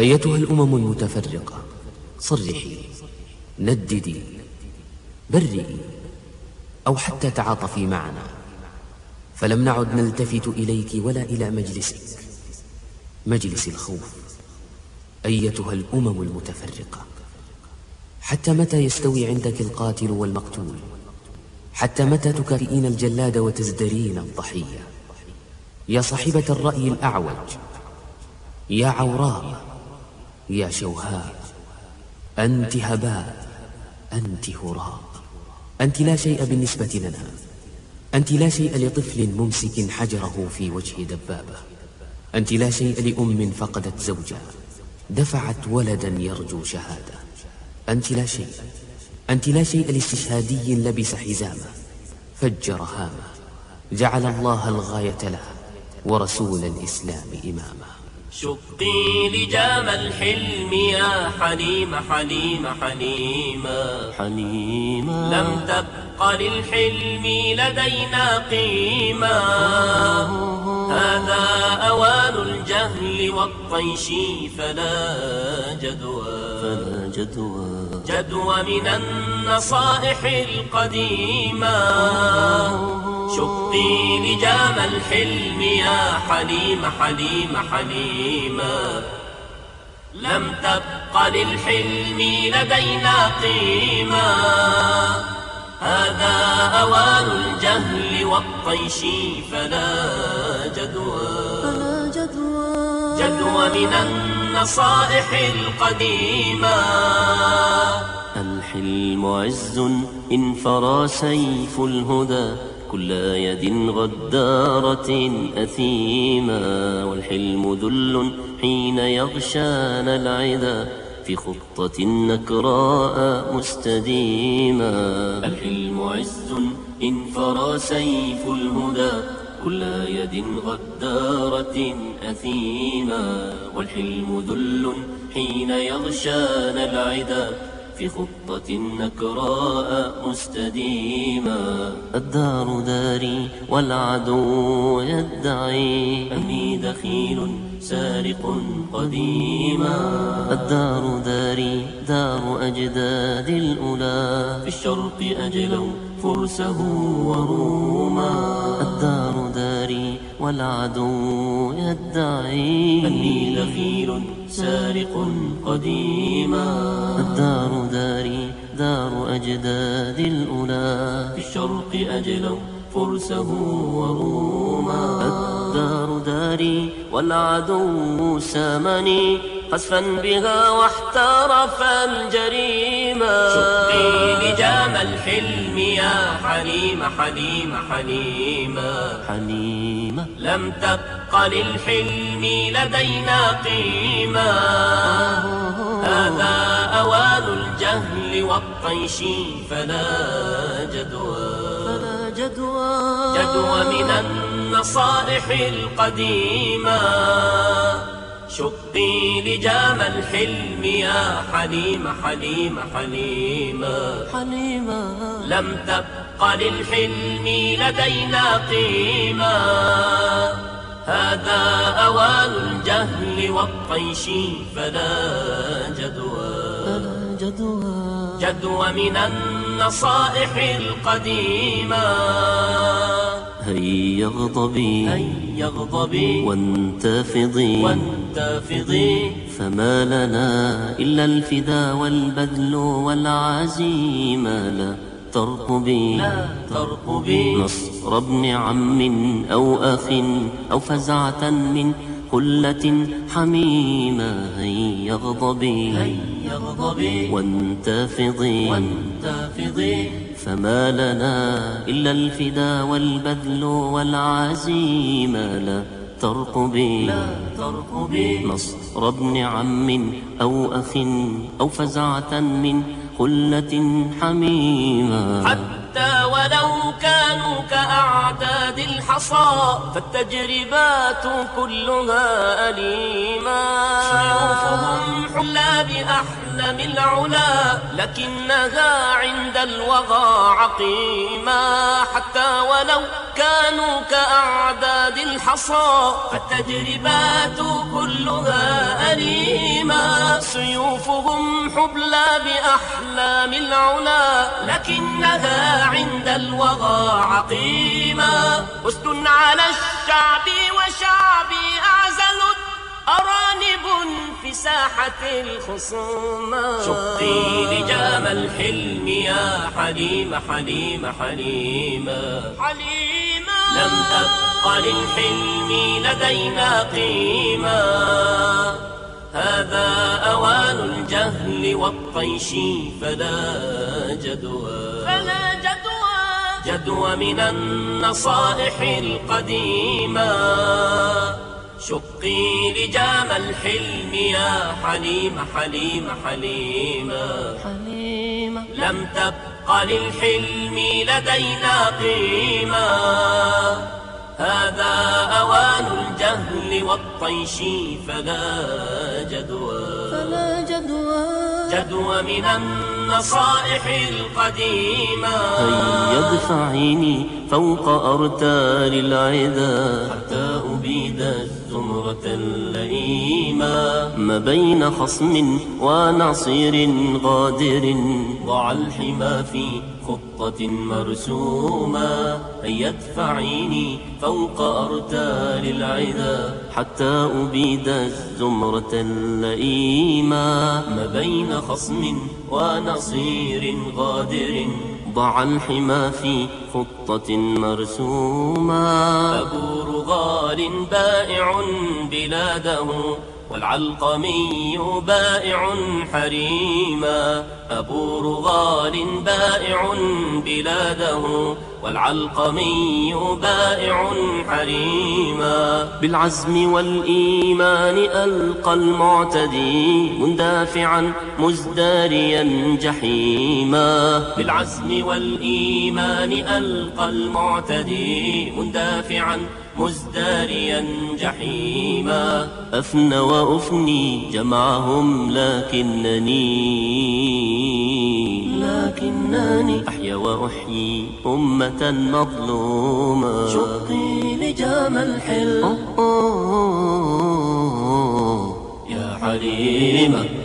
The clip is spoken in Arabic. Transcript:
أيتها الأمم المتفرقة، صرحي، نددي، برئي، أو حتى تعاطفي معنا، فلم نعد نلتفت إليك ولا إلى مجلسك، مجلس الخوف. أيتها الأمم المتفرقة، حتى متى يستوي عندك القاتل والمقتول؟ حتى متى تكافئين الجلاد وتزدرين الضحية؟ يا صاحبة الرأي الأعوج، يا عوراء، يا شوهاء، أنت هباء، أنت هراء، أنت لا شيء بالنسبة لنا، أنت لا شيء لطفل ممسك حجره في وجه دبابة، أنت لا شيء لأم فقدت زوجها دفعت ولدا يرجو شهادة، أنت لا شيء، أنت لا شيء لاستشهادي لبس حزامه فجر هامه، جعل الله الغاية له ورسول الإسلام إمامه. شقي لجام الحلم يا حليم حليم حليما حليما، لم تبق للحلم لدينا قيما. هذا أوان الجهل والطيش فلا جدوى من النصائح القديمة. شقي لجام الحلم يا حليم حليم حليما، لم تبق للحلم لدينا قيمة. هذا أوان الجهل والطيش فلا جدوى من النصائح القديمة. الحلم عز إن فرى سيف الهدى كل يد غدارة أثيما، والحلم ذل حين يغشانا العدا في خطة نكراء مستديما. الحلم عز إن فرى سيف الهدى كل يد غدارة أثيما، والحلم ذل حين يغشانا العدا في خطة نكراء مستديما. الدار داري والعدو يدعي أني دخيل سارق قديما. الدار داري دار أجداد الأولى في الشرق أجلوا فرسه وروما. الدار داري والعدو يدعي أني دخيل سارق قديما. الدار داري دار أجداد الأولى في الشرق أجلوا فرسه وروما. الدار داري والعدو سامني قصفا بها واحترف الجريمة. شقي لجام الحلم يا حليم حليم حليما حليمة، لم تبق للحلم لدينا قيمة. هذا أوان الجهل والطيش فلا جدوى من النصائح القديمة. شقي لجام الحلم يا حليم حليم حليما، لم تبق للحلم لدينا قيمة. هذا أوان الجهل والطيش فلا جدوى من النصائح القديمة. هيا اغضبي وانتفضي، فما لنا إلا الفدا والبذل والعزيمة. لا ترقبي نصر ابن عم أو أخ أو فزعة من قلة حميمة. هيا اغضبي وانتفضي، فما لنا إلا الفدا والبذل والعزيمة. لا ترقبي نصر ابن عم أو أخ أو فزعة من قلة حميمة. حتى ولو كانوا كأعداد الحصى فالتجربات كلها أليمة. سيوفهم حلى بأحلام أقدم العلا، لكنها عند الوغى عقيمة، حتى ولو كانوا كأعداد الحصى، فالتجربات كلها أليمة. سيوفهم حبلى بأحلام العلا، لكنها عند الوغى عقيمة. أسد على الشعب وشعبي أعزلت أرانب في ساحة الخصومة. شقي لجام الحلم يا حليمة حليمة حليمة حليمة، لم تبق للحلم لدينا قيمة. هذا أوان الجهل والطيش فلا جدوى، فلا جدوى، جدوى من النصائح القديمة. شقي لجام الحلم يا حليمة حليمة حليمة حليمة، لم تبق للحلم لدينا قيمة. هذا أوان الجهل والطيش فلا جدوى، فلا جدوى، جدوى من النصائح القديمة. هيا ادفعيني فوق أرتال العدا، حتى أبيد الزمرة اللئيمة. ما بين خصم ونصير غادر، ضع الحمى في خطة مرسومة. هيا ادفعيني فوق أرتال العدا، حتى أبيد الزمرة اللئيمة. ما بين خصم ونصير غادر، ضع الحمى في خطة مرسومة. أبو رغال بائع بلاده، والعلقمي بائع حريما. أبو رغال بائع بلاده، والعلقمي بائع حريما. بالعزم والإيمان ألقى المعتدي، مندافعا مزداريا جحيما. بالعزم والإيمان ألقى المعتدي، مندافعا مزداريا جحيما. أفنى وأفني جمعهم، لكنني أحيا وأحيي أمة مظلومة. شقي لجام الحلم يا حليمة